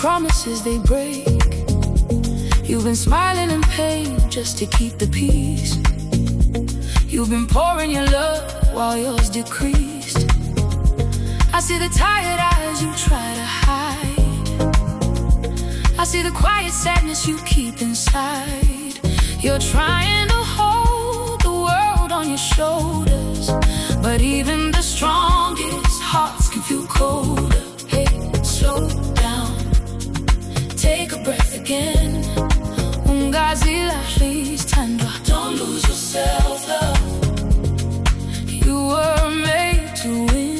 promises they break. You've been smiling in pain just to keep the peace. You've been pouring your love while yours decreased. I see the tired eyes you try to hide. I see the quiet sadness you keep inside. You're trying to hold the world on your shoulders, but even the strongest hearts can feel colder. Hey, slow down, take a breath again. Ungazila, please, Tandra. Don't lose yourself, love. You were made to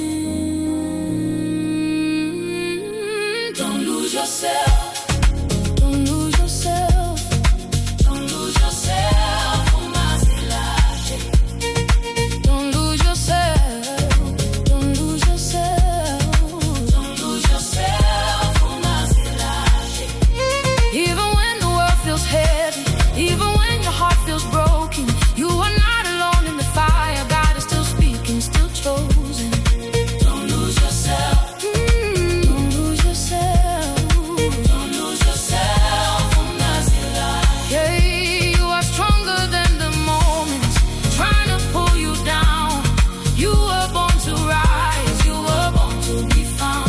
win. Don't lose yourself. Don't lose yourself. Don't lose yourself. Ungazila. Don't lose yourself. Don't lose yourself. Don't lose yourself. Ungazila. Even when the world feels heavy, even when your heart feels broken, you are not alone in the fire. God is still speaking, still chosen. Don't lose yourself. Don't lose yourself. Don't lose yourself. Yeah, you are stronger than the moments trying to pull you down. You were born to rise. You were born to be found.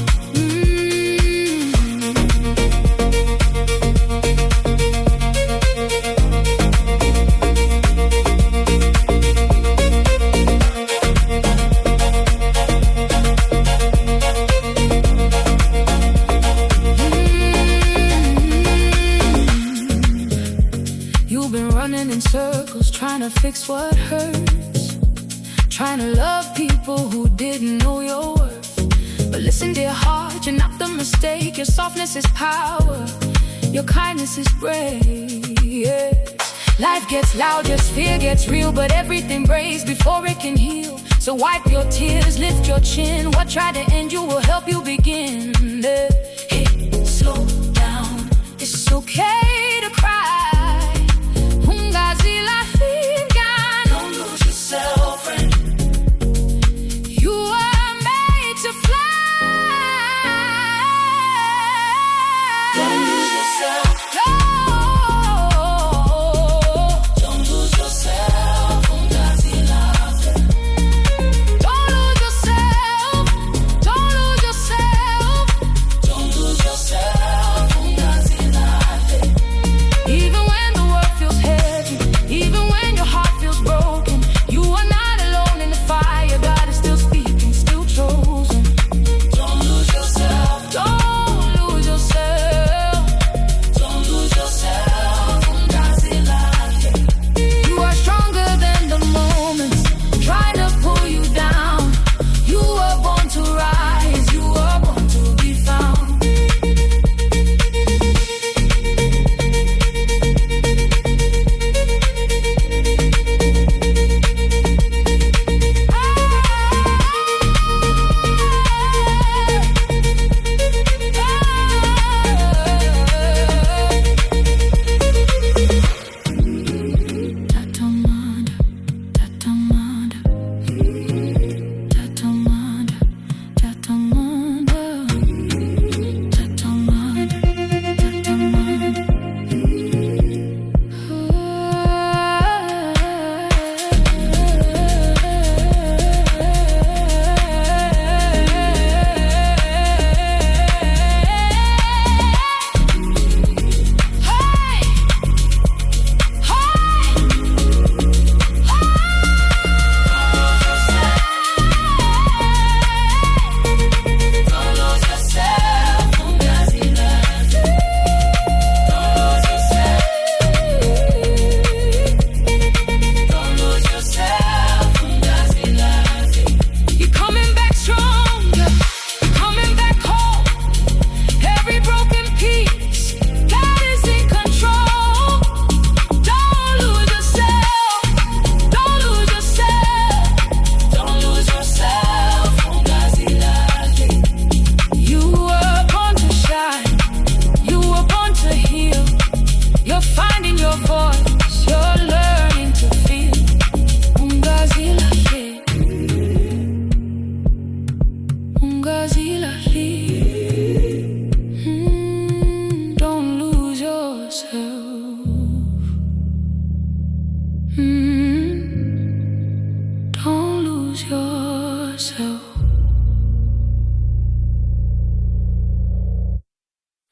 You've been running in circles, trying to fix what hurts, trying to love people who didn't know your worth. But listen, dear heart, you're not the mistake. Your softness is power, your kindness is grace. Life gets loud, your fear gets real, but everything breaks before it can heal. So wipe your tears, lift your chin. What tried to end you will help you begin.